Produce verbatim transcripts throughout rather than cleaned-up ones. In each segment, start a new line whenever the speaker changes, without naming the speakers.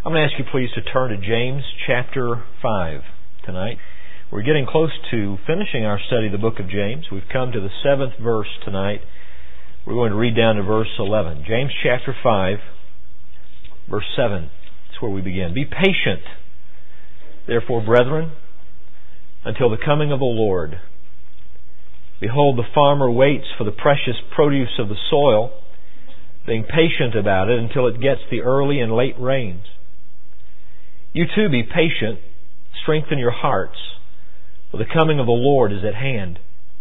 I'm going to ask you please to turn to James chapter five tonight. We're getting close to finishing our study of the book of James. We've come to the seventh verse tonight. We're going to read down to verse eleven. James chapter five, verse seven. That's where we begin. Be patient, therefore, brethren, until the coming of the Lord. Behold, the farmer waits for the precious produce of the soil, being patient about it until it gets the early and late rains. You too be patient, strengthen your hearts, for the coming of the Lord is at hand.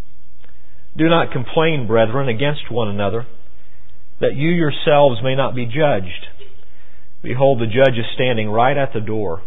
Do not complain, brethren, against one another, that you yourselves may not be judged. Behold, the judge is standing right at the door.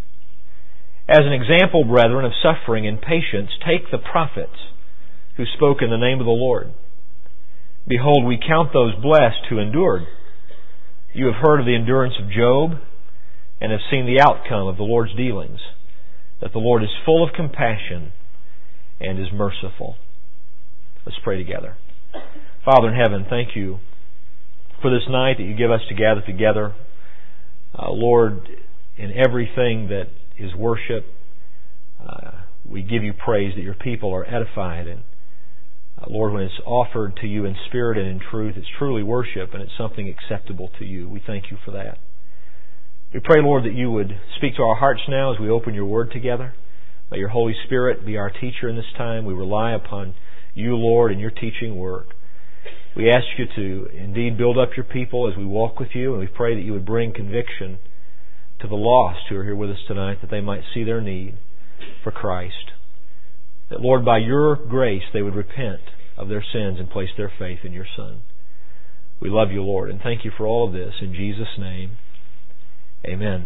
As an example, brethren, of suffering and patience, take the prophets who spoke in the name of the Lord. Behold, we count those blessed who endured. You have heard of the endurance of Job, and have seen the outcome of the Lord's dealings, that the Lord is full of compassion and is merciful. Let's pray together. Father in heaven, thank you for this night that you give us to gather together. Uh, Lord, in everything that is worship, uh, we give you praise that your people are edified. And uh, Lord, when it's offered to you in spirit and in truth, it's truly worship and it's something acceptable to you. We thank you for that. We pray, Lord, that you would speak to our hearts now as we open your word together. May your Holy Spirit be our teacher in this time. We rely upon you, Lord, and your teaching work. We ask you to indeed build up your people as we walk with you, and we pray that you would bring conviction to the lost who are here with us tonight, that they might see their need for Christ. That, Lord, by your grace they would repent of their sins and place their faith in your Son. We love you, Lord, and thank you for all of this. In Jesus' name, amen.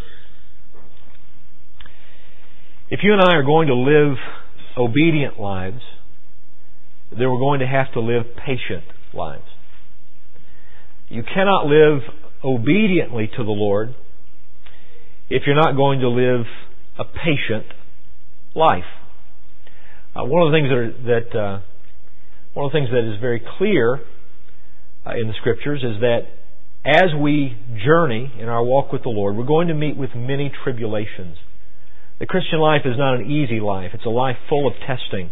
If you and I are going to live obedient lives, then we're going to have to live patient lives. You cannot live obediently to the Lord if you're not going to live a patient life. Uh, one of the things that, are, that uh, one of the things that is very clear uh, in the Scriptures is that as we journey in our walk with the Lord, we're going to meet with many tribulations. The Christian life is not an easy life. It's a life full of testing.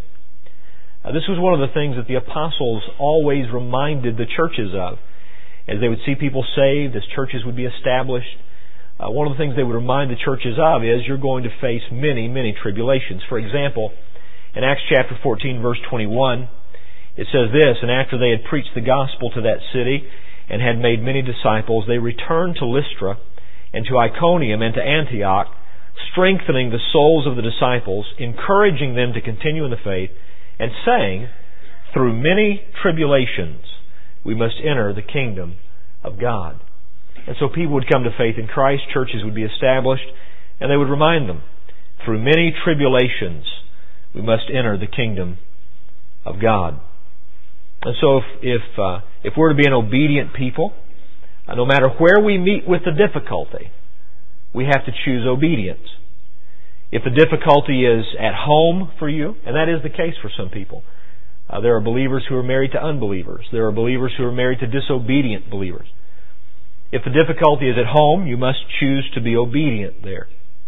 Uh, this was one of the things that the apostles always reminded the churches of. As they would see people saved, as churches would be established, uh, one of the things they would remind the churches of is you're going to face many, many tribulations. For example, in Acts chapter fourteen, verse twenty-one, it says this, "And after they had preached the gospel to that city, and had made many disciples, they returned to Lystra and to Iconium and to Antioch, strengthening the souls of the disciples, encouraging them to continue in the faith, and saying, through many tribulations we must enter the kingdom of God." And so people would come to faith in Christ, churches would be established, and they would remind them, through many tribulations we must enter the kingdom of God. And so if if, uh, if we're to be an obedient people, uh, no matter where we meet with the difficulty, we have to choose obedience. If the difficulty is at home for you, and that is the case for some people, uh, there are believers who are married to unbelievers. There are believers who are married to disobedient believers. If the difficulty is at home, you must choose to be obedient there.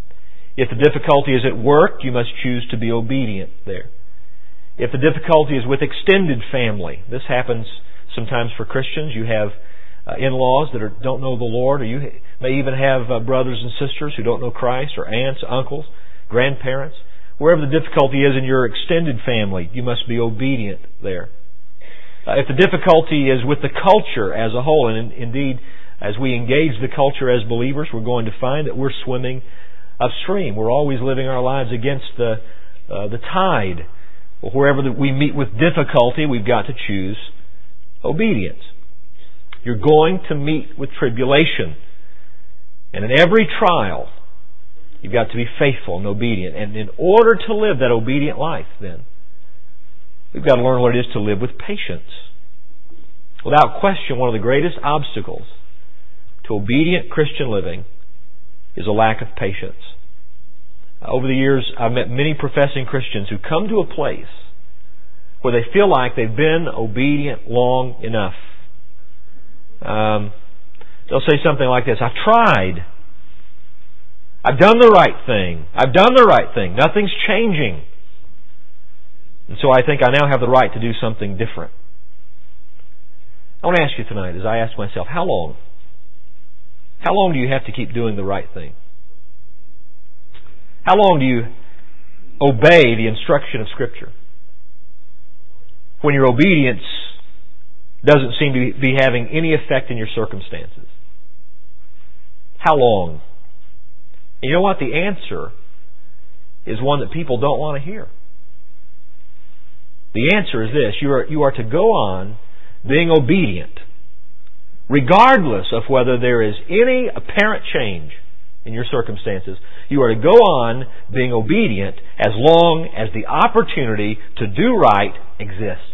If the difficulty is at work, you must choose to be obedient there. If the difficulty is with extended family, this happens sometimes for Christians. You have uh, in-laws that are, don't know the Lord, or you may even have uh, brothers and sisters who don't know Christ, or aunts, uncles, grandparents. Wherever the difficulty is in your extended family, you must be obedient there. Uh, if the difficulty is with the culture as a whole, and in, indeed, as we engage the culture as believers, we're going to find that we're swimming upstream. We're always living our lives against the uh, the tide. Wherever we meet with difficulty, we've got to choose obedience. You're going to meet with tribulation. And in every trial, you've got to be faithful and obedient. And in order to live that obedient life, then, we've got to learn what it is to live with patience. Without question, one of the greatest obstacles to obedient Christian living is a lack of patience. Over the years, I've met many professing Christians who come to a place where they feel like they've been obedient long enough. Um, they'll say something like this, "I've tried. I've done the right thing. I've done the right thing. Nothing's changing. And so I think I now have the right to do something different. I want to ask you tonight, as I ask myself, how long? How long do you have to keep doing the right thing? How long do you obey the instruction of Scripture when your obedience doesn't seem to be having any effect in your circumstances? How long? And you know what? The answer is one that people don't want to hear. The answer is this: you are, you are to go on being obedient, regardless of whether there is any apparent change in your circumstances. You are to go on being obedient as long as the opportunity to do right exists.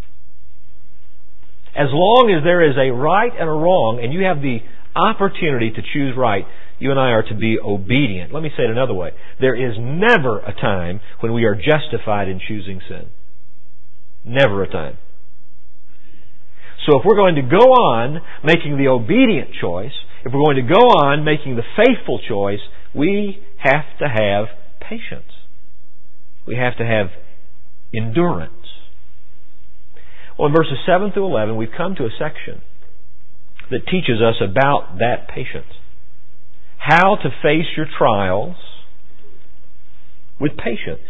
As long as there is a right and a wrong, and you have the opportunity to choose right, you and I are to be obedient. Let me say it another way. There is never a time when we are justified in choosing sin. Never a time. So if we're going to go on making the obedient choice, if we're going to go on making the faithful choice, we have to have patience. We have to have endurance. Well, in verses seven through eleven, we've come to a section that teaches us about that patience. How to face your trials with patience.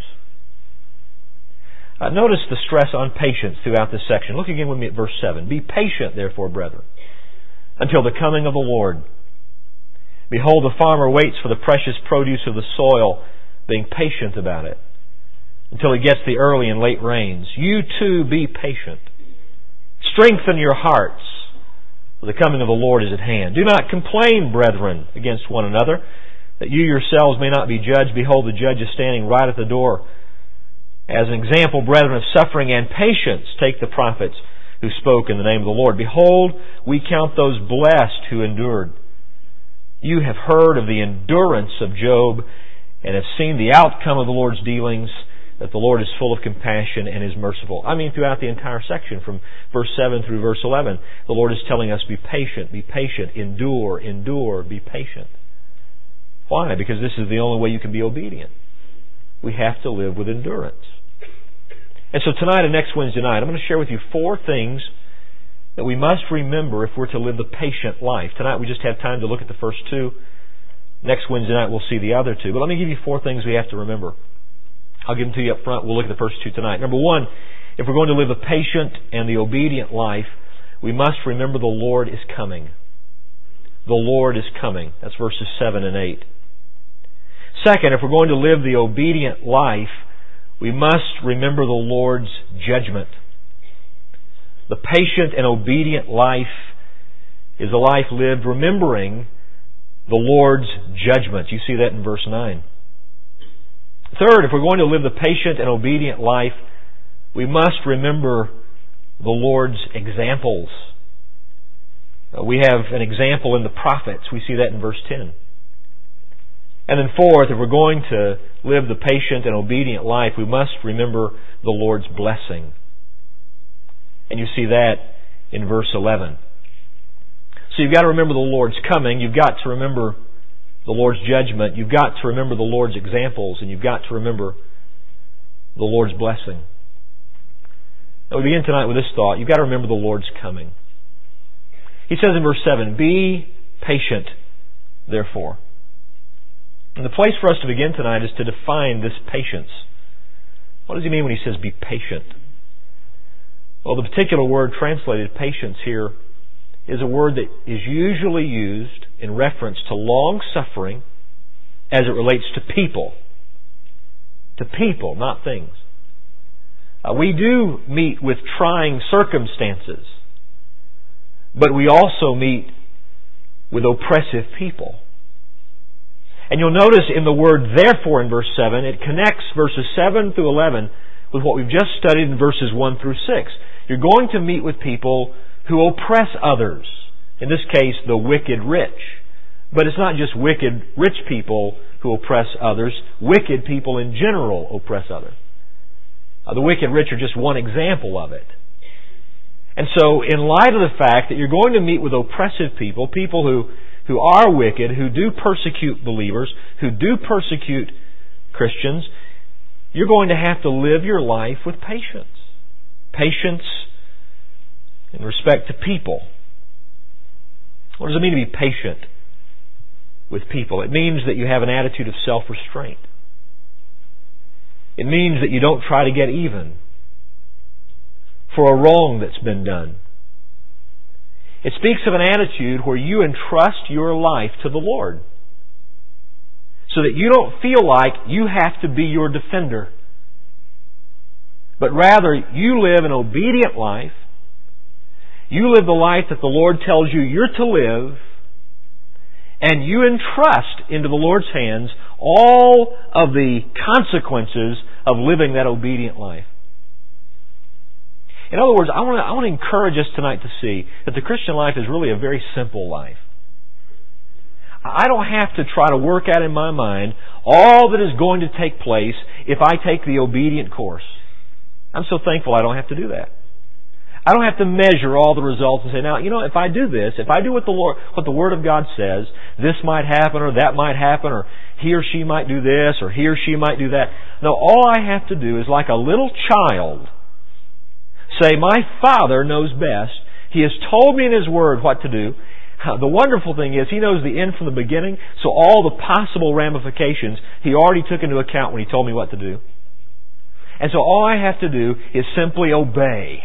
Uh, notice the stress on patience throughout this section. Look again with me at verse seven. Be patient, therefore, brethren, until the coming of the Lord. Behold, the farmer waits for the precious produce of the soil, being patient about it, until he gets the early and late rains. You too be patient. Strengthen your hearts, for the coming of the Lord is at hand. Do not complain, brethren, against one another, that you yourselves may not be judged. Behold, the judge is standing right at the door. As an example, brethren, of suffering and patience, take the prophets who spoke in the name of the Lord. Behold, we count those blessed who endured. You have heard of the endurance of Job and have seen the outcome of the Lord's dealings, that the Lord is full of compassion and is merciful. I mean, throughout the entire section, from verse seven through verse eleven, the Lord is telling us, be patient, be patient, endure, endure, be patient. Why? Because this is the only way you can be obedient. We have to live with endurance. And so tonight and next Wednesday night, I'm going to share with you four things that we must remember if we're to live the patient life. Tonight we just have time to look at the first two. Next Wednesday night we'll see the other two. But let me give you four things we have to remember. I'll give them to you up front. We'll look at the first two tonight. Number one, if we're going to live a patient and the obedient life, we must remember the Lord is coming. The Lord is coming. That's verses seven and eight. Second, if we're going to live the obedient life, we must remember the Lord's judgment. The patient and obedient life is a life lived remembering the Lord's judgment. You see that in verse nine. Third, if we're going to live the patient and obedient life, we must remember the Lord's examples. We have an example in the prophets. We see that in verse ten. And then fourth, if we're going to live the patient and obedient life, we must remember the Lord's blessing. And you see that in verse eleven. So you've got to remember the Lord's coming. You've got to remember the Lord's judgment. You've got to remember the Lord's examples. And you've got to remember the Lord's blessing. Now we begin tonight with this thought. You've got to remember the Lord's coming. He says in verse seven, be patient, therefore. And the place for us to begin tonight is to define this patience. What does he mean when he says be patient? Well, the particular word translated patience here is a word that is usually used in reference to long suffering as it relates to people. To people, not things. Uh, we do meet with trying circumstances, but we also meet with oppressive people. And you'll notice in the word therefore in verse seven, it connects verses seven through eleven with what we've just studied in verses one through six. You're going to meet with people who oppress others. In this case, the wicked rich. But it's not just wicked rich people who oppress others. Wicked people in general oppress others. Uh, the wicked rich are just one example of it. And so, in light of the fact that you're going to meet with oppressive people, people who who are wicked, who do persecute believers, who do persecute Christians, you're going to have to live your life with patience. Patience in respect to people. What does it mean to be patient with people? It means that you have an attitude of self-restraint. It means that you don't try to get even for a wrong that's been done. It speaks of an attitude where you entrust your life to the Lord, so that you don't feel like you have to be your defender, but rather you live an obedient life. You live the life that the Lord tells you you're to live, and you entrust into the Lord's hands all of the consequences of living that obedient life. In other words, I want to, I want to encourage us tonight to see that the Christian life is really a very simple life. I don't have to try to work out in my mind all that is going to take place if I take the obedient course. I'm so thankful I don't have to do that. I don't have to measure all the results and say, now, you know, if I do this, if I do what the Lord, what the Word of God says, this might happen or that might happen, or he or she might do this or he or she might do that. No, all I have to do is, like a little child, say, my Father knows best. He has told me in His Word what to do. The wonderful thing is He knows the end from the beginning, so all the possible ramifications He already took into account when He told me what to do. And so all I have to do is simply obey.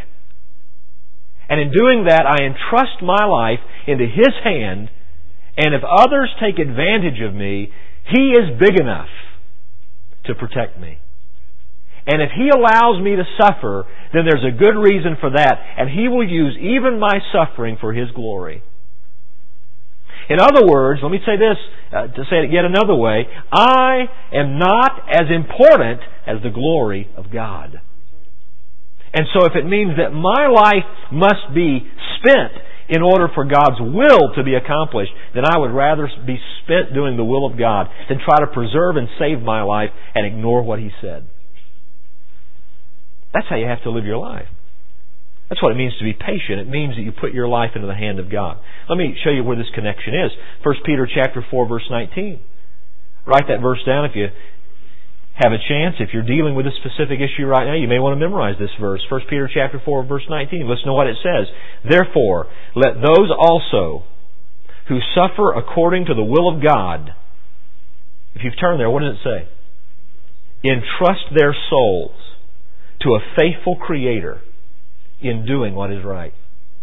And in doing that, I entrust my life into His hand, and if others take advantage of me, He is big enough to protect me. And if He allows me to suffer, then there's a good reason for that, and He will use even my suffering for His glory. In other words, let me say this, uh, to say it yet another way, I am not as important as the glory of God. And so if it means that my life must be spent in order for God's will to be accomplished, then I would rather be spent doing the will of God than try to preserve and save my life and ignore what He said. That's how you have to live your life. That's what it means to be patient. It means that you put your life into the hand of God. Let me show you where this connection is. First Peter chapter four, verse nineteen. Write that verse down if you have a chance. If you're dealing with a specific issue right now, you may want to memorize this verse. First Peter chapter four, verse nineteen. Listen to what it says. Therefore, let those also who suffer according to the will of God, if you've turned there, what does it say? Entrust their souls to a faithful Creator in doing what is right.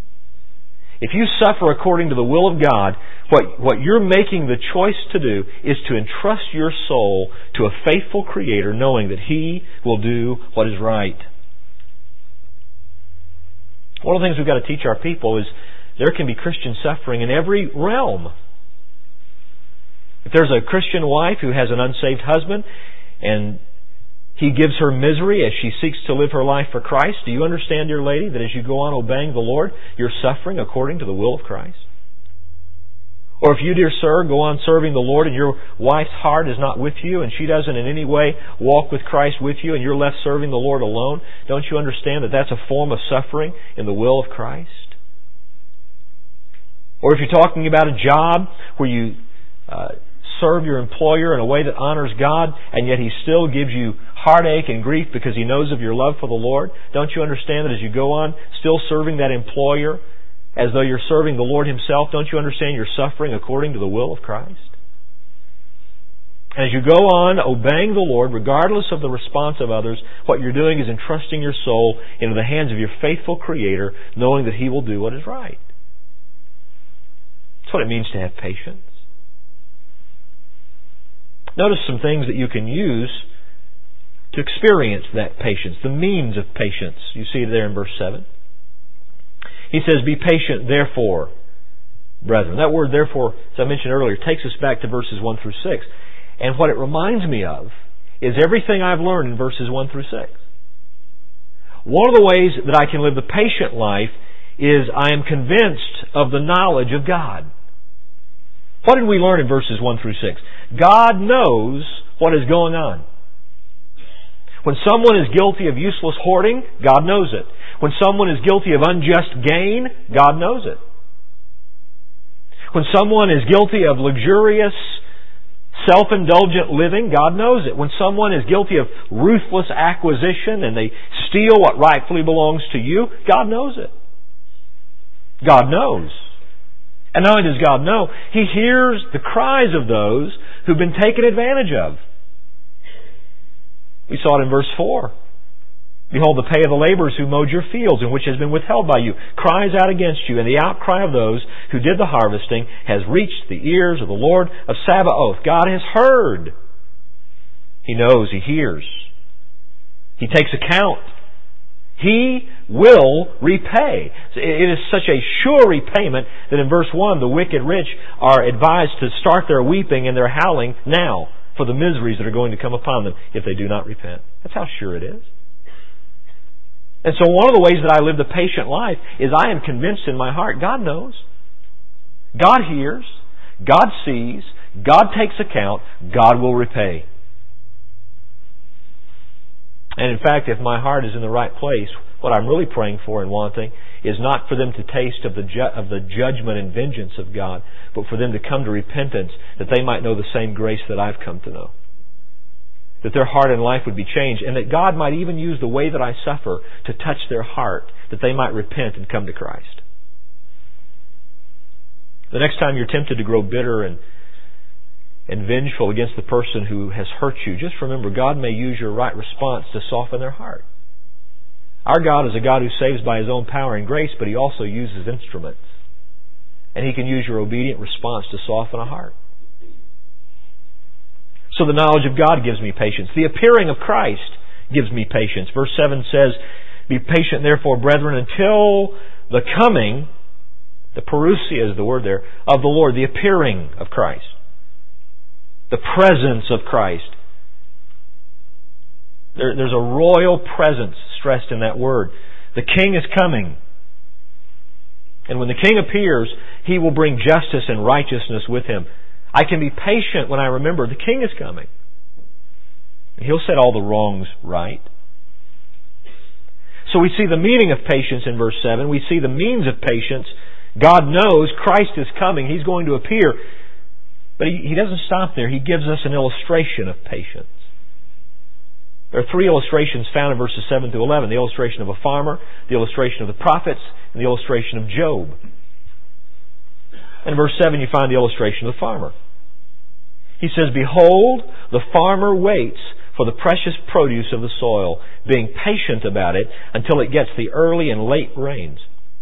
If you suffer according to the will of God, what, what you're making the choice to do is to entrust your soul to a faithful Creator, knowing that He will do what is right. One of the things we've got to teach our people is there can be Christian suffering in every realm. If there's a Christian wife who has an unsaved husband and he gives her misery as she seeks to live her life for Christ, do you understand, dear lady, that as you go on obeying the Lord, you're suffering according to the will of Christ? Or if you, dear sir, go on serving the Lord and your wife's heart is not with you and she doesn't in any way walk with Christ with you and you're left serving the Lord alone, don't you understand that that's a form of suffering in the will of Christ? Or if you're talking about a job where you uh, serve your employer in a way that honors God and yet He still gives you heartache and grief because He knows of your love for the Lord, don't you understand that as you go on still serving that employer as though you're serving the Lord Himself, don't you understand you're suffering according to the will of Christ? As you go on obeying the Lord, regardless of the response of others, what you're doing is entrusting your soul into the hands of your faithful Creator, knowing that He will do what is right. That's what it means to have patience. Notice some things that you can use to experience that patience, the means of patience. You see it there in verse seven. He says, be patient, therefore, brethren. That word, therefore, as I mentioned earlier, takes us back to verses one through six. And what it reminds me of is everything I've learned in verses one through six. One of the ways that I can live the patient life is I am convinced of the knowledge of God. What did we learn in verses one through six? God knows what is going on. When someone is guilty of useless hoarding, God knows it. When someone is guilty of unjust gain, God knows it. When someone is guilty of luxurious, self-indulgent living, God knows it. When someone is guilty of ruthless acquisition and they steal what rightfully belongs to you, God knows it. God knows. And not only does God know, He hears the cries of those who've been taken advantage of. We saw it in verse four. Behold, the pay of the laborers who mowed your fields and which has been withheld by you cries out against you, and the outcry of those who did the harvesting has reached the ears of the Lord of Sabaoth. God has heard. He knows. He hears. He takes account. He will repay. It is such a sure repayment that in verse one the wicked rich are advised to start their weeping and their howling now for the miseries that are going to come upon them if they do not repent. That's how sure it is. And so one of the ways that I live the patient life is I am convinced in my heart, God knows. God hears. God sees. God takes account. God will repay. And in fact, if my heart is in the right place, what I'm really praying for and wanting is not for them to taste of the ju- of the judgment and vengeance of God, but for them to come to repentance, that they might know the same grace that I've come to know. That their heart and life would be changed, and that God might even use the way that I suffer to touch their heart, that they might repent and come to Christ. The next time you're tempted to grow bitter and and vengeful against the person who has hurt you, just remember God may use your right response to soften their heart. Our God is a God who saves by His own power and grace, but He also uses instruments. And He can use your obedient response to soften a heart. So the knowledge of God gives me patience. The appearing of Christ gives me patience. Verse seven says, be patient therefore, brethren, until the coming, the parousia is the word there, of the Lord, the appearing of Christ. The presence of Christ. There, there's a royal presence stressed in that word. The King is coming. And when the King appears, He will bring justice and righteousness with Him. I can be patient when I remember the King is coming. And He'll set all the wrongs right. So we see the meaning of patience in verse seven. We see the means of patience. God knows Christ is coming. He's going to appear. But He, he doesn't stop there. He gives us an illustration of patience. There are three illustrations found in verses seven through eleven. The illustration of a farmer, the illustration of the prophets, and the illustration of Job. In verse seven you find the illustration of the farmer. He says, behold, the farmer waits for the precious produce of the soil, being patient about it until it gets the early and late rains.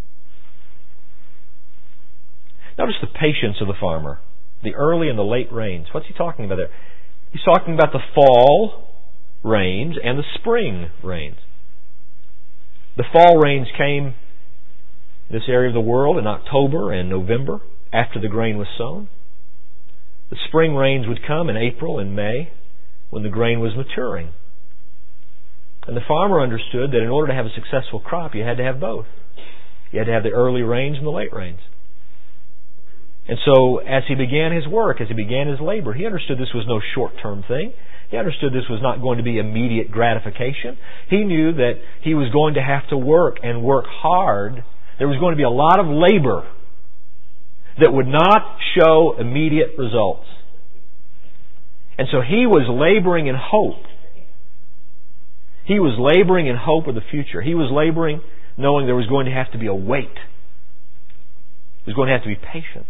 Notice the patience of the farmer. The early and the late rains. What's he talking about there? He's talking about the fall rains and the spring rains. The fall rains came in this area of the world in October and November after the grain was sown. The spring rains would come in April and May when the grain was maturing. And the farmer understood that in order to have a successful crop, you had to have both. You had to have the early rains and the late rains. And so as he began his work, as he began his labor, he understood this was no short-term thing. He understood this was not going to be immediate gratification. He knew that he was going to have to work and work hard. There was going to be a lot of labor that would not show immediate results. And so he was laboring in hope. He was laboring in hope of the future. He was laboring knowing there was going to have to be a wait. There was going to have to be patience.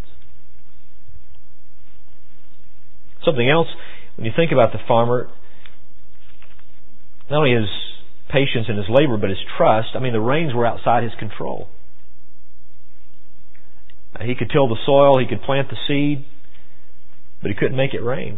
Something else, when you think about the farmer, not only his patience in his labor, but his trust. I mean, the rains were outside his control. He could till the soil, he could plant the seed, but he couldn't make it rain.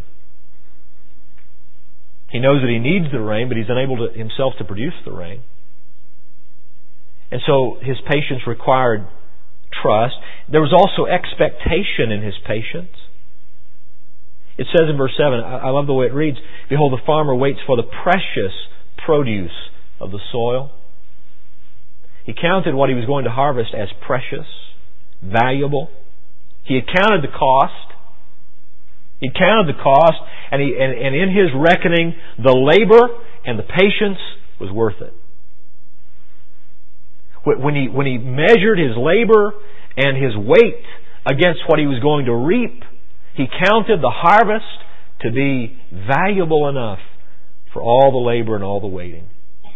He knows that he needs the rain, but he's unable to, himself to produce the rain. And so his patience required trust. There was also expectation in his patience. It says in verse seven, I love the way it reads, behold, the farmer waits for the precious produce of the soil. He counted what he was going to harvest as precious, valuable. He had counted the cost. He counted the cost, and, he, and, and in his reckoning, the labor and the patience was worth it. When he, when he measured his labor and his weight against what he was going to reap. He counted the harvest to be valuable enough for all the labor and all the waiting.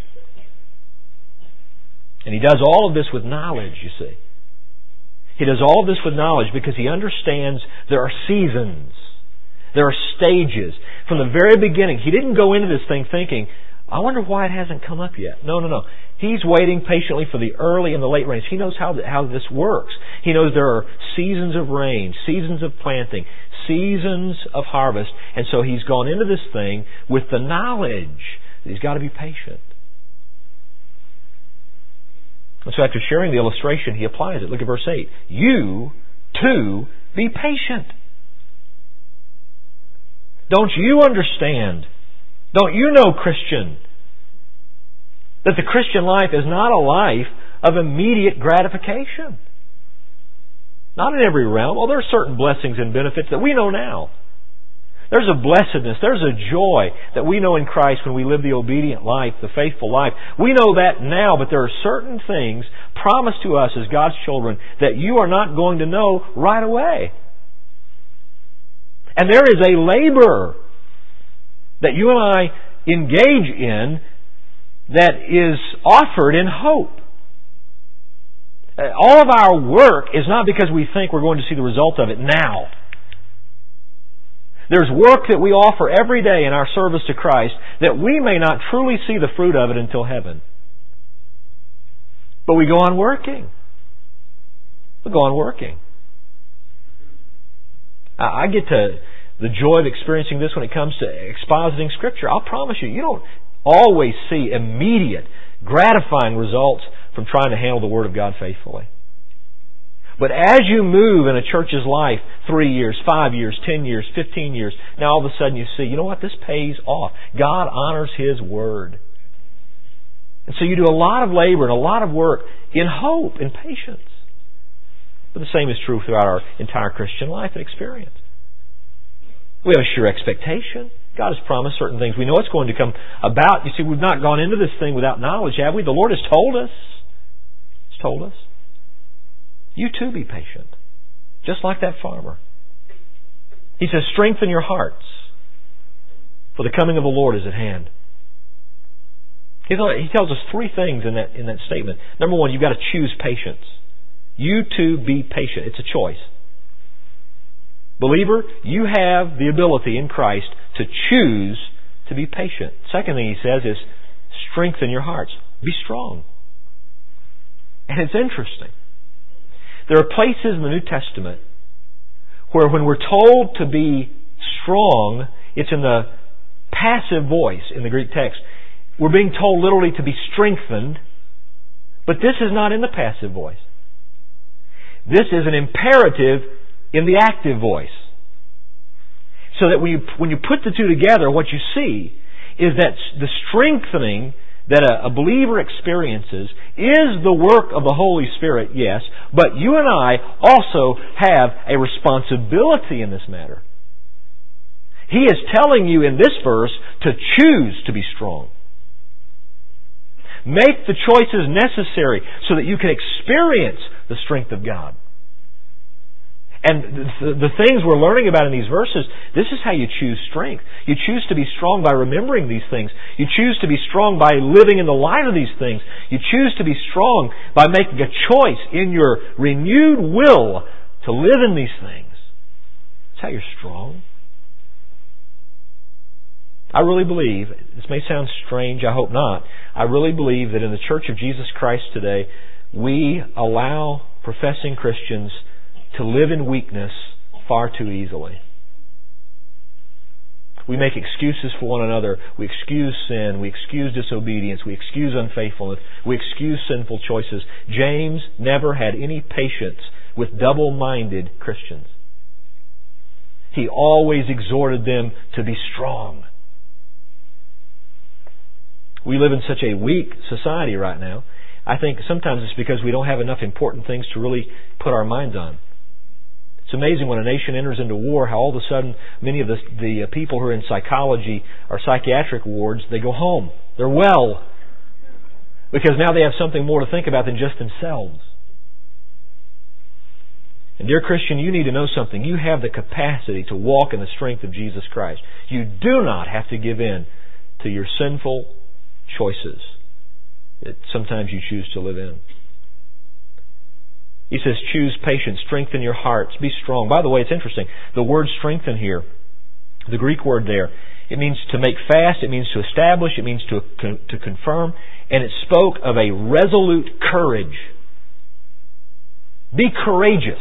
And he does all of this with knowledge, you see. He does all of this with knowledge because he understands there are seasons. There are stages. From the very beginning, he didn't go into this thing thinking, I wonder why it hasn't come up yet. No, no, no. He's waiting patiently for the early and the late rains. He knows how, how this works. He knows there are seasons of rain, seasons of planting, seasons of harvest. And so he's gone into this thing with the knowledge that he's got to be patient. And so after sharing the illustration, he applies it. Look at verse eight. You, too, be patient. Don't you understand? Don't you know, Christian, that the Christian life is not a life of immediate gratification? Not in every realm. Well, there are certain blessings and benefits that we know now. There's a blessedness, there's a joy that we know in Christ when we live the obedient life, the faithful life. We know that now, but there are certain things promised to us as God's children that you are not going to know right away. And there is a labor that you and I engage in that is offered in hope. All of our work is not because we think we're going to see the result of it now. There's work that we offer every day in our service to Christ that we may not truly see the fruit of it until heaven. But we go on working. We go on working. I get to the joy of experiencing this when it comes to expositing Scripture. I'll promise you, you don't always see immediate, gratifying results from trying to handle the Word of God faithfully. But as you move in a church's life, three years, five years, ten years, fifteen years, now all of a sudden you see, you know what, this pays off. God honors His Word. And so you do a lot of labor and a lot of work in hope and patience. But the same is true throughout our entire Christian life and experience. We have a sure expectation. God has promised certain things. We know it's going to come about. You see, we've not gone into this thing without knowledge, have we? The Lord has told us. He's told us. You too be patient. Just like that farmer. He says, strengthen your hearts, for the coming of the Lord is at hand. He tells us three things in that, in that statement. Number one, you've got to choose patience. You too be patient. It's a choice. Believer, you have the ability in Christ to choose to be patient. Second thing he says is strengthen your hearts. Be strong. And it's interesting. There are places in the New Testament where when we're told to be strong, it's in the passive voice in the Greek text. We're being told literally to be strengthened, but this is not in the passive voice. This is an imperative in the active voice. So that when you, when you put the two together, what you see is that the strengthening that a, a believer experiences is the work of the Holy Spirit, yes, but you and I also have a responsibility in this matter. He is telling you in this verse to choose to be strong. Make the choices necessary so that you can experience the strength of God. And the, the things we're learning about in these verses, this is how you choose strength. You choose to be strong by remembering these things. You choose to be strong by living in the light of these things. You choose to be strong by making a choice in your renewed will to live in these things. That's how you're strong. I really believe, this may sound strange, I hope not, I really believe that in the Church of Jesus Christ today, we allow professing Christians to live in weakness far too easily. We make excuses for one another. We excuse sin. We excuse disobedience. We excuse unfaithfulness. We excuse sinful choices. James never had any patience with double-minded Christians. He always exhorted them to be strong. We live in such a weak society right now. I think sometimes it's because we don't have enough important things to really put our minds on. It's amazing when a nation enters into war how all of a sudden many of the, the people who are in psychology or psychiatric wards, they go home. They're well. Because now they have something more to think about than just themselves. And dear Christian, you need to know something. You have the capacity to walk in the strength of Jesus Christ. You do not have to give in to your sinful choices that sometimes you choose to live in. He says, choose patience, strengthen your hearts, be strong. By the way, it's interesting. The word strengthen here, the Greek word there, it means to make fast, it means to establish, it means to, to confirm, and it spoke of a resolute courage. Be courageous.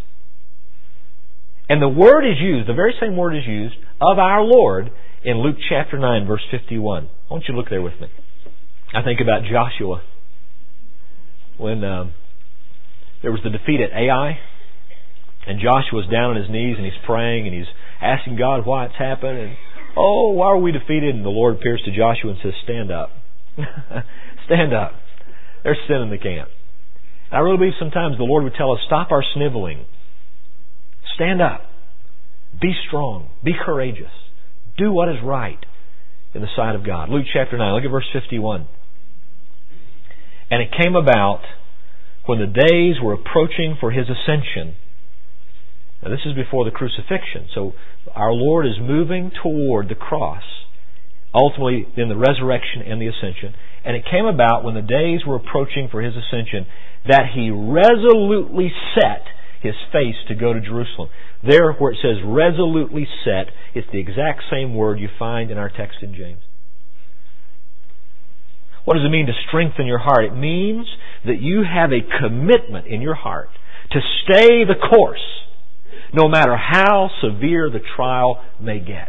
And the word is used, the very same word is used, of our Lord in Luke chapter nine, verse fifty-one. I want you to look there with me. I think about Joshua. When um, there was the defeat at Ai, and Joshua's down on his knees and he's praying and he's asking God why it's happened. And, oh, why are we defeated? And the Lord appears to Joshua and says, stand up. Stand up. There's sin in the camp. And I really believe sometimes the Lord would tell us, stop our sniveling. Stand up. Be strong. Be courageous. Do what is right in the sight of God. Luke chapter nine, look at verse fifty-one. And it came about when the days were approaching for His ascension. Now this is before the crucifixion. So our Lord is moving toward the cross. Ultimately in the resurrection and the ascension. And it came about when the days were approaching for His ascension that He resolutely set His face to go to Jerusalem. There where it says resolutely set, it's the exact same word you find in our text in James. What does it mean to strengthen your heart? It means that you have a commitment in your heart to stay the course, no matter how severe the trial may get.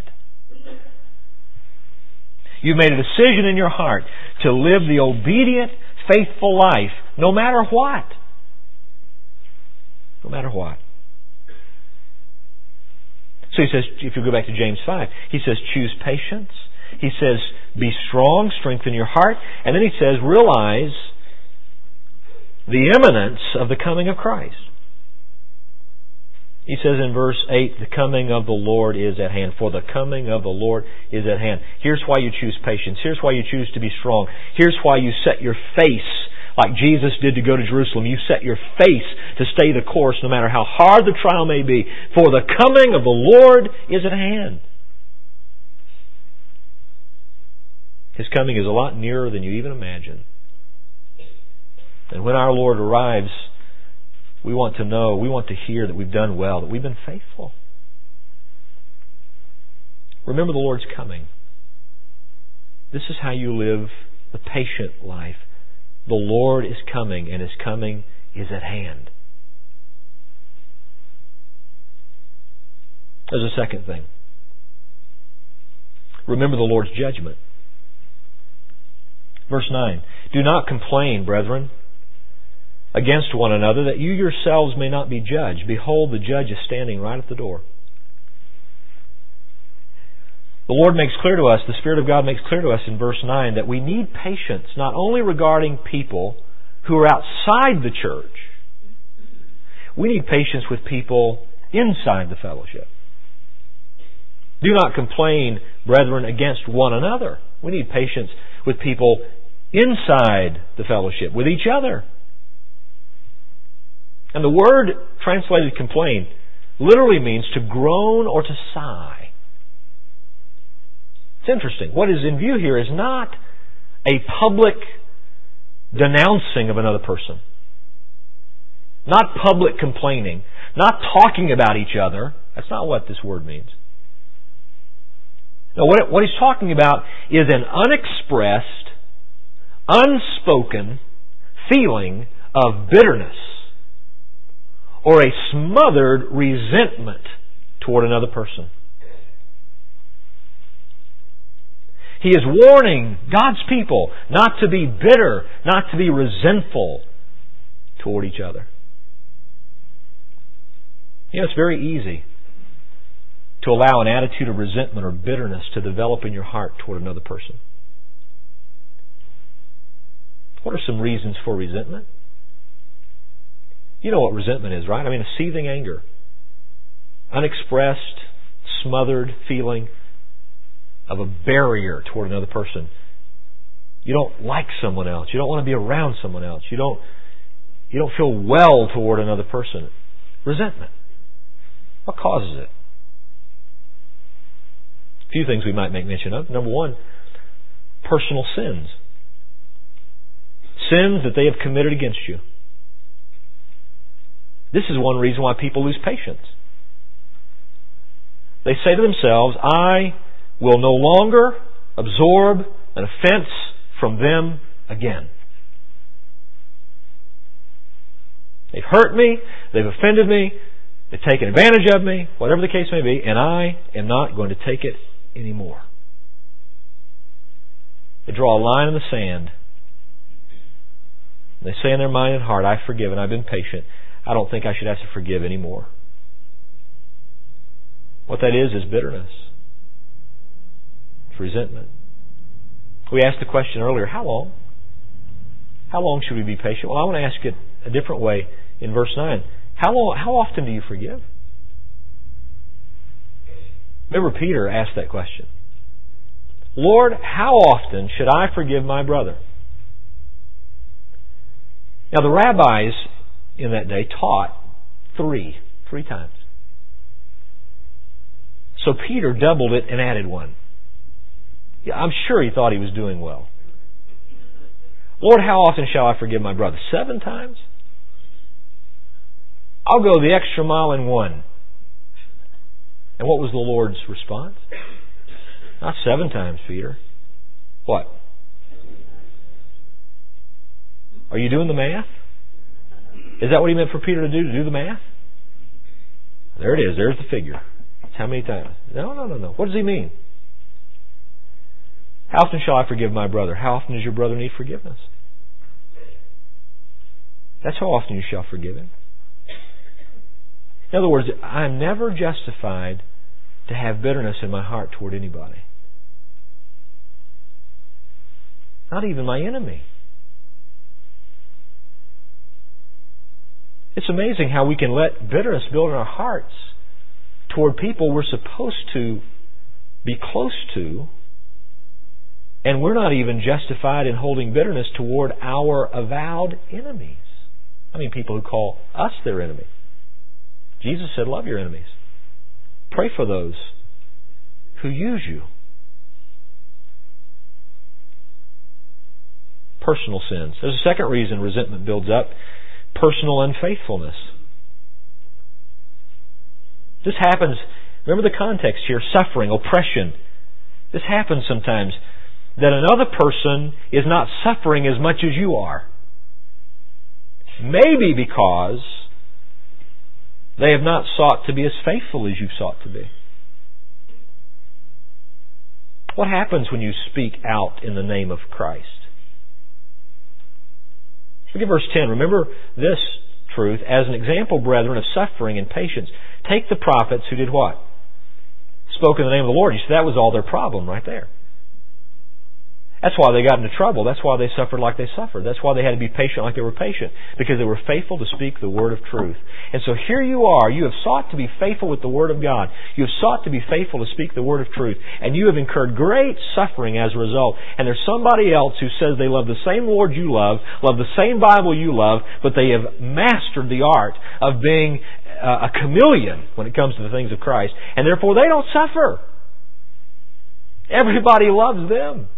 You've made a decision in your heart to live the obedient, faithful life, no matter what. No matter what. So he says, if you go back to James five, he says, choose patience. He says, be strong, strengthen your heart. And then he says, realize the imminence of the coming of Christ. He says in verse eight, the coming of the Lord is at hand. For the coming of the Lord is at hand. Here's why you choose patience. Here's why you choose to be strong. Here's why you set your face, like Jesus did to go to Jerusalem. You set your face to stay the course no matter how hard the trial may be. For the coming of the Lord is at hand. His coming is a lot nearer than you even imagine. And when our Lord arrives, we want to know, we want to hear that we've done well, that we've been faithful. Remember the Lord's coming. This is how you live the patient life. The Lord is coming, and His coming is at hand. There's a second thing. Remember the Lord's judgment. Verse nine, do not complain, brethren, against one another, that you yourselves may not be judged. Behold, the judge is standing right at the door. The Lord makes clear to us, the Spirit of God makes clear to us in verse nine, that we need patience, not only regarding people who are outside the church. We need patience with people inside the fellowship. Do not complain, brethren, against one another. We need patience with people inside the fellowship, with each other. And the word translated complain literally means to groan or to sigh. It's interesting. What is in view here is not a public denouncing of another person. Not public complaining. Not talking about each other. That's not what this word means. No, what, what he's talking about is an unexpressed, unspoken feeling of bitterness or a smothered resentment toward another person. He is warning God's people not to be bitter, not to be resentful toward each other. You know, it's very easy to allow an attitude of resentment or bitterness to develop in your heart toward another person. What are some reasons for resentment? You know what resentment is, right? I mean, a seething anger. Unexpressed, smothered feeling of a barrier toward another person. You don't like someone else. You don't want to be around someone else. You don't, you don't feel well toward another person. Resentment. What causes it? A few things we might make mention of. Number one, personal sins. Sins that they have committed against you. This is one reason why people lose patience. They say to themselves, I will no longer absorb an offense from them again. They've hurt me, they've offended me, they've taken advantage of me, whatever the case may be, and I am not going to take it anymore. They draw a line in the sand. They say in their mind and heart, I've forgiven, I've been patient. I don't think I should have to forgive anymore. What that is, is bitterness. It's resentment. We asked the question earlier, how long? How long should we be patient? Well, I want to ask it a different way in verse nine. How long? How often do you forgive? Remember, Peter asked that question. Lord, how often should I forgive my brother? Now, the rabbis in that day taught three, three times. So Peter doubled it and added one. Yeah, I'm sure he thought he was doing well. Lord, how often shall I forgive my brother? Seven times? I'll go the extra mile in one. And what was the Lord's response? Not seven times, Peter. What? Are you doing the math? Is that what he meant for Peter to do, to do the math? There it is. There's the figure. It's how many times? No, no, no, no. What does he mean? How often shall I forgive my brother? How often does your brother need forgiveness? That's how often you shall forgive him. In other words, I'm never justified to have bitterness in my heart toward anybody. Not even my enemy. It's amazing how we can let bitterness build in our hearts toward people we're supposed to be close to, and we're not even justified in holding bitterness toward our avowed enemies. I mean, people who call us their enemy. Jesus said, love your enemies. Pray for those who use you. Personal sins. There's a second reason resentment builds up. Personal unfaithfulness. This happens, remember the context here, suffering, oppression. This happens sometimes, that another person is not suffering as much as you are. Maybe because they have not sought to be as faithful as you've sought to be. What happens when you speak out in the name of Christ? Look at verse ten. Remember this truth. As an example, brethren, of suffering and patience, take the prophets who did what? Spoke in the name of the Lord. You see, that was all their problem right there. That's why they got into trouble. That's why they suffered like they suffered. That's why they had to be patient like they were patient. Because they were faithful to speak the word of truth. And so here you are. You have sought to be faithful with the word of God. You have sought to be faithful to speak the word of truth. And you have incurred great suffering as a result. And there's somebody else who says they love the same Lord you love, love the same Bible you love, but they have mastered the art of being a chameleon when it comes to the things of Christ. And therefore they don't suffer. Everybody loves them.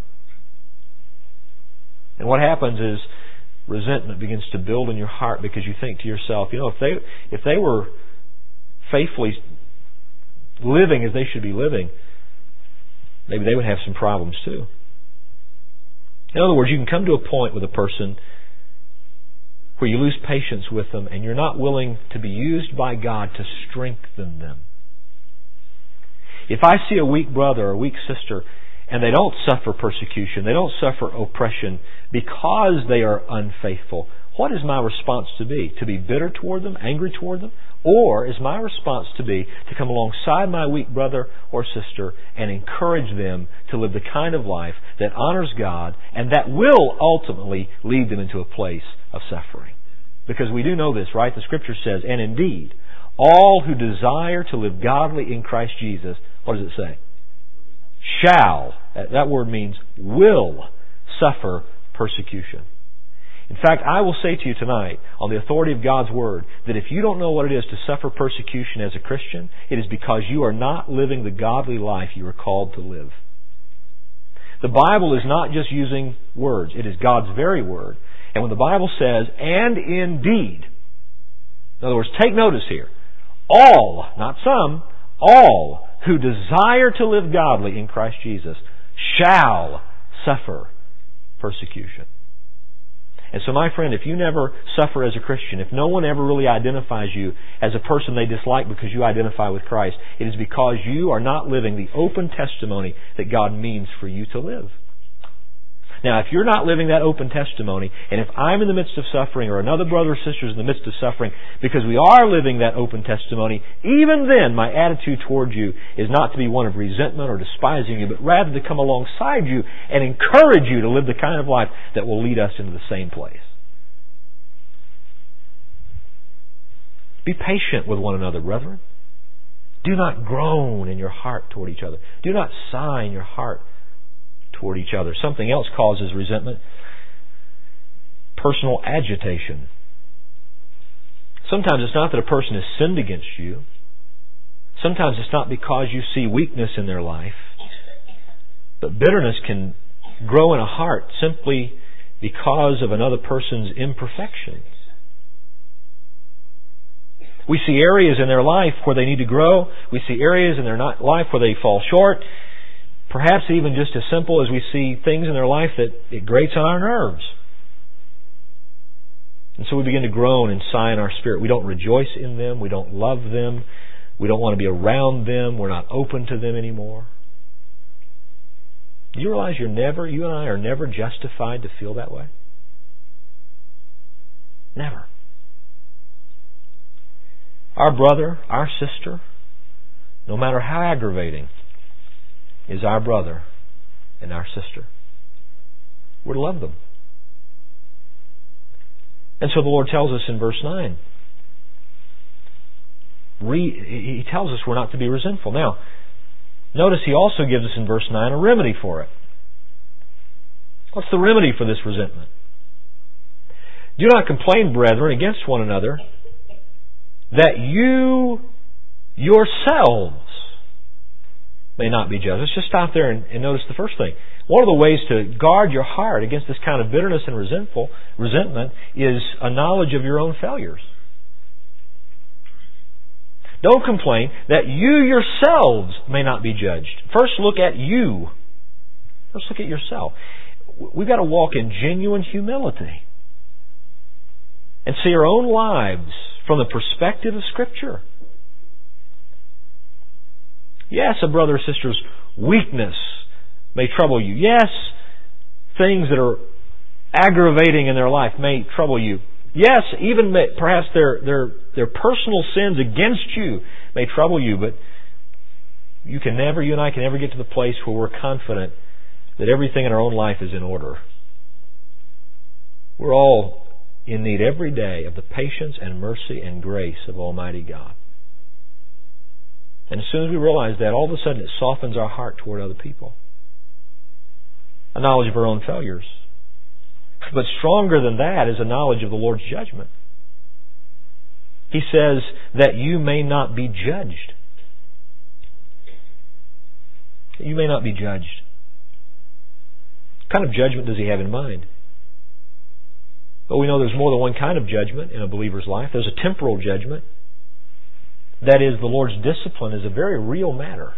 And what happens is resentment begins to build in your heart because you think to yourself, you know, if they if they were faithfully living as they should be living, maybe they would have some problems too. In other words, you can come to a point with a person where you lose patience with them and you're not willing to be used by God to strengthen them. If I see a weak brother or a weak sister and they don't suffer persecution, they don't suffer oppression because they are unfaithful, what is my response to be? To be bitter toward them, angry toward them? Or is my response to be to come alongside my weak brother or sister and encourage them to live the kind of life that honors God and that will ultimately lead them into a place of suffering? Because we do know this, right? The Scripture says, and indeed, all who desire to live godly in Christ Jesus, what does it say? Shall, that word means will, suffer persecution. In fact, I will say to you tonight, on the authority of God's Word, that if you don't know what it is to suffer persecution as a Christian, it is because you are not living the godly life you are called to live. The Bible is not just using words. It is God's very Word. And when the Bible says, and indeed, in other words, take notice here, all, not some, all who desire to live godly in Christ Jesus shall suffer persecution. And so, my friend, if you never suffer as a Christian, if no one ever really identifies you as a person they dislike because you identify with Christ, it is because you are not living the open testimony that God means for you to live. Now, if you're not living that open testimony, and if I'm in the midst of suffering, or another brother or sister is in the midst of suffering, because we are living that open testimony, even then my attitude towards you is not to be one of resentment or despising you, but rather to come alongside you and encourage you to live the kind of life that will lead us into the same place. Be patient with one another, brethren. Do not groan in your heart toward each other. Do not sigh in your heart toward each other. Something else causes resentment. Personal agitation. Sometimes it's not that a person has sinned against you. Sometimes it's not because you see weakness in their life. But bitterness can grow in a heart simply because of another person's imperfections. We see areas in their life where they need to grow. We see areas in their life where they fall short. Perhaps even just as simple as we see things in their life that it grates on our nerves. And so we begin to groan and sigh in our spirit. We don't rejoice in them. We don't love them. We don't want to be around them. We're not open to them anymore. Do you realize you're never, you and I are never justified to feel that way? Never. Our brother, our sister, no matter how aggravating, is our brother and our sister. We're to love them. And so the Lord tells us in verse nine, He tells us we're not to be resentful. Now, notice He also gives us in verse nine a remedy for it. What's the remedy for this resentment? Do not complain, brethren, against one another, that you yourselves may not be judged. Let's just stop there and, and notice the first thing. One of the ways to guard your heart against this kind of bitterness and resentful resentment is a knowledge of your own failures. Don't complain that you yourselves may not be judged. First look at you. First look at yourself. We've got to walk in genuine humility and see our own lives from the perspective of Scripture. Yes, a brother or sister's weakness may trouble you. Yes, things that are aggravating in their life may trouble you. Yes, even may, perhaps their their their personal sins against you may trouble you, but you can never, you and I can never get to the place where we're confident that everything in our own life is in order. We're all in need every day of the patience and mercy and grace of Almighty God. And as soon as we realize that, all of a sudden it softens our heart toward other people. A knowledge of our own failures. But stronger than that is a knowledge of the Lord's judgment. He says that you may not be judged. You may not be judged. What kind of judgment does He have in mind? Well, we know there's more than one kind of judgment in a believer's life. There's a temporal judgment. That is, the Lord's discipline is a very real matter.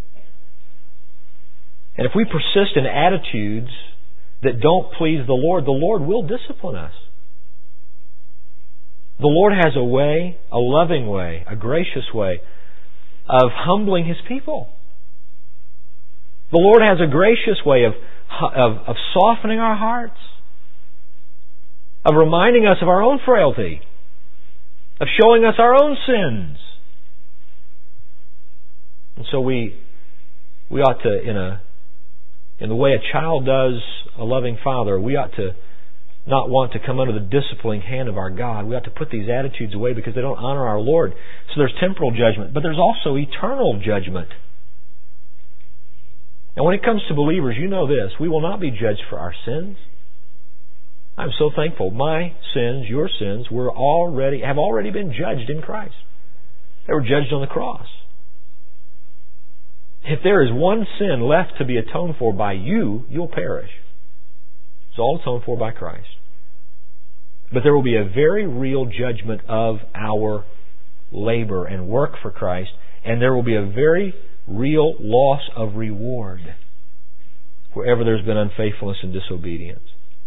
And if we persist in attitudes that don't please the Lord, the Lord will discipline us. The Lord has a way, a loving way, a gracious way of humbling His people. The Lord has a gracious way of, of, of softening our hearts, of reminding us of our own frailty, of showing us our own sins. And so we we ought to, in a in the way a child does a loving father, we ought to not want to come under the disciplining hand of our God. We ought to put these attitudes away because they don't honor our Lord. So there's temporal judgment, but there's also eternal judgment. And when it comes to believers, you know this, we will not be judged for our sins. I'm so thankful. My sins, your sins, were already have already been judged in Christ. They were judged on the cross. If there is one sin left to be atoned for by you, you'll perish. It's all atoned for by Christ. But there will be a very real judgment of our labor and work for Christ, and there will be a very real loss of reward wherever there's been unfaithfulness and disobedience.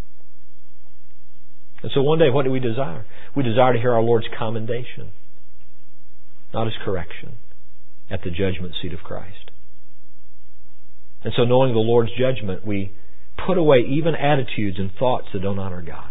And so one day, what do we desire? We desire to hear our Lord's commendation, not His correction, at the judgment seat of Christ. And so knowing the Lord's judgment, we put away even attitudes and thoughts that don't honor God.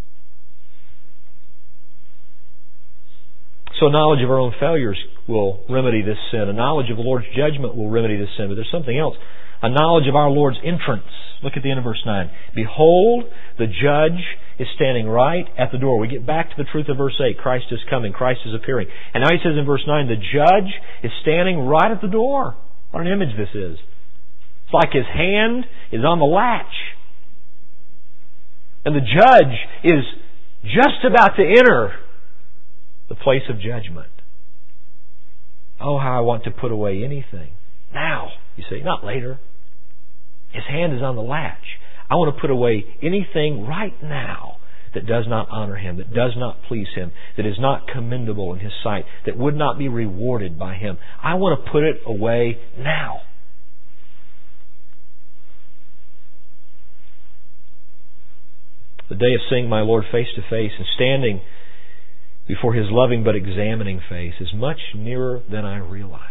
So knowledge of our own failures will remedy this sin. A knowledge of the Lord's judgment will remedy this sin. But there's something else. A knowledge of our Lord's entrance. Look at the end of verse nine. Behold, the judge is standing right at the door. We get back to the truth of verse eight. Christ is coming. Christ is appearing. And now he says in verse nine, the judge is standing right at the door. What an image this is. It's like his hand is on the latch. And the judge is just about to enter the place of judgment. Oh, how I want to put away anything. Now, you say, not later. His hand is on the latch. I want to put away anything right now that does not honor Him, that does not please Him, that is not commendable in His sight, that would not be rewarded by Him. I want to put it away now. The day of seeing my Lord face to face and standing before His loving but examining face is much nearer than I realize.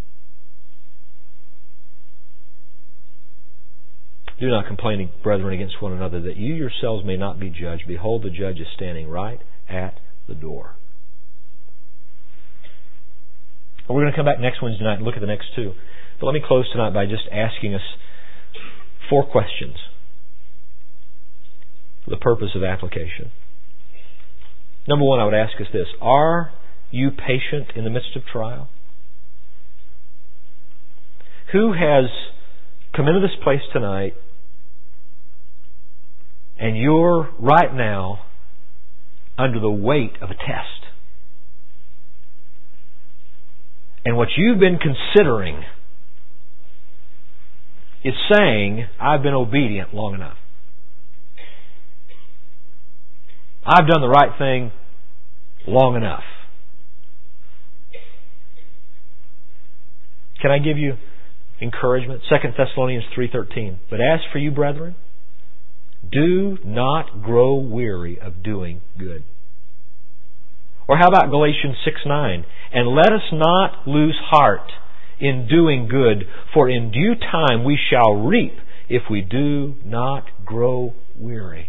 Do not complain, brethren, against one another, that you yourselves may not be judged. Behold, the judge is standing right at the door. We're going to come back next Wednesday night and look at the next two. But let me close tonight by just asking us four questions for the purpose of application. Number one, I would ask us this. Are you patient in the midst of trial? Who has come into this place tonight and you're right now under the weight of a test? And what you've been considering is saying, I've been obedient long enough. I've done the right thing long enough. Can I give you encouragement? Second Thessalonians three thirteen. But as for you, brethren, do not grow weary of doing good. Or how about Galatians six nine? And let us not lose heart in doing good, for in due time we shall reap if we do not grow weary.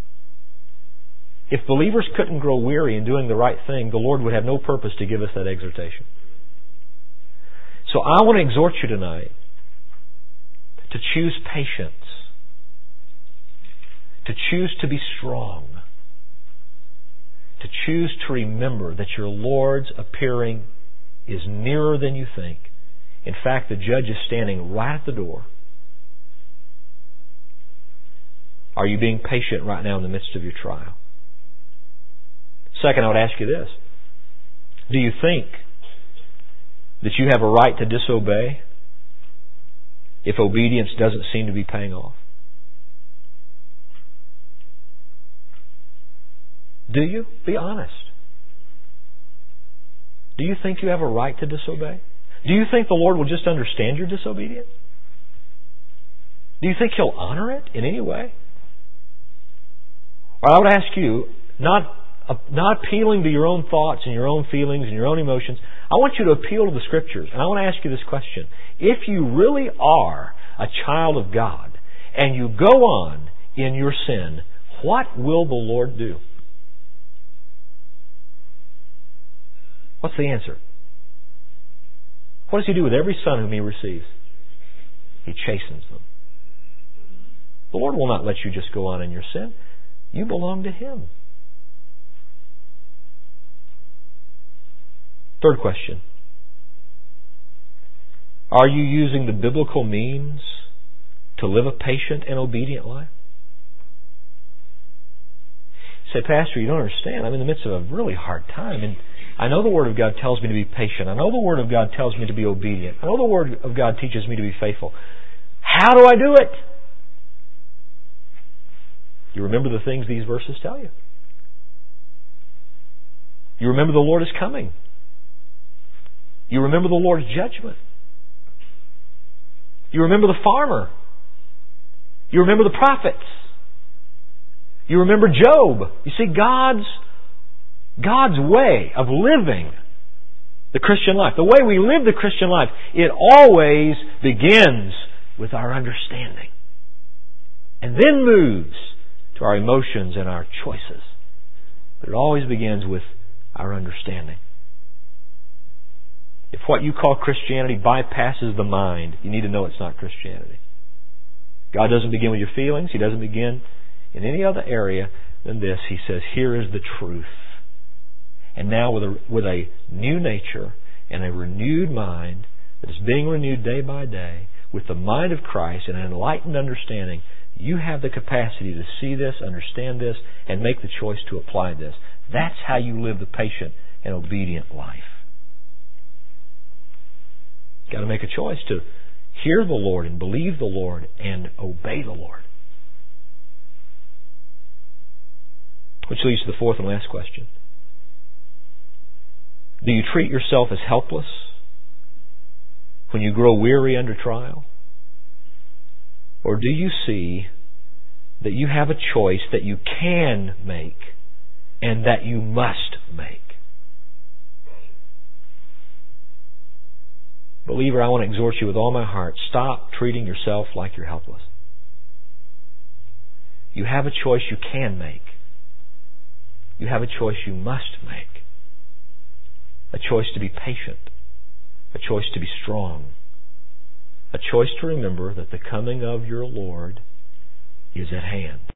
If believers couldn't grow weary in doing the right thing, the Lord would have no purpose to give us that exhortation. So I want to exhort you tonight to choose patience, to choose to be strong, to choose to remember that your Lord's appearing is nearer than you think. In fact, the judge is standing right at the door. Are you being patient right now in the midst of your trial? Second, I would ask you this. Do you think that you have a right to disobey if obedience doesn't seem to be paying off? Do you? Be honest. Do you think you have a right to disobey? Do you think the Lord will just understand your disobedience? Do you think He'll honor it in any way? Or I would ask you, not not appealing to your own thoughts and your own feelings and your own emotions, I want you to appeal to the Scriptures. And I want to ask you this question. If you really are a child of God and you go on in your sin, what will the Lord do? What's the answer? What does He do with every son whom He receives? He chastens them. The Lord will not let you just go on in your sin. You belong to Him. Third question. Are you using the biblical means to live a patient and obedient life? You say, Pastor, you don't understand. I'm in the midst of a really hard time. And I know the Word of God tells me to be patient. I know the Word of God tells me to be obedient. I know the Word of God teaches me to be faithful. How do I do it? You remember the things these verses tell you. You remember the Lord is coming. You remember the Lord's judgment. You remember the farmer. You remember the prophets. You remember Job. You see, God's God's way of living the Christian life, the way we live the Christian life, it always begins with our understanding and then moves to our emotions and our choices. But it always begins with our understanding. If what you call Christianity bypasses the mind, you need to know it's not Christianity. God doesn't begin with your feelings. He doesn't begin in any other area than this. He says, here is the truth. And now with a, with a new nature and a renewed mind that is being renewed day by day, with the mind of Christ and an enlightened understanding, you have the capacity to see this, understand this, and make the choice to apply this. That's how you live the patient and obedient life. You've got to make a choice to hear the Lord and believe the Lord and obey the Lord. Which leads to the fourth and last question. Do you treat yourself as helpless when you grow weary under trial? Or do you see that you have a choice that you can make and that you must make? Believer, I want to exhort you with all my heart. Stop treating yourself like you're helpless. You have a choice you can make. You have a choice you must make. A choice to be patient. A choice to be strong. A choice to remember that the coming of your Lord is at hand.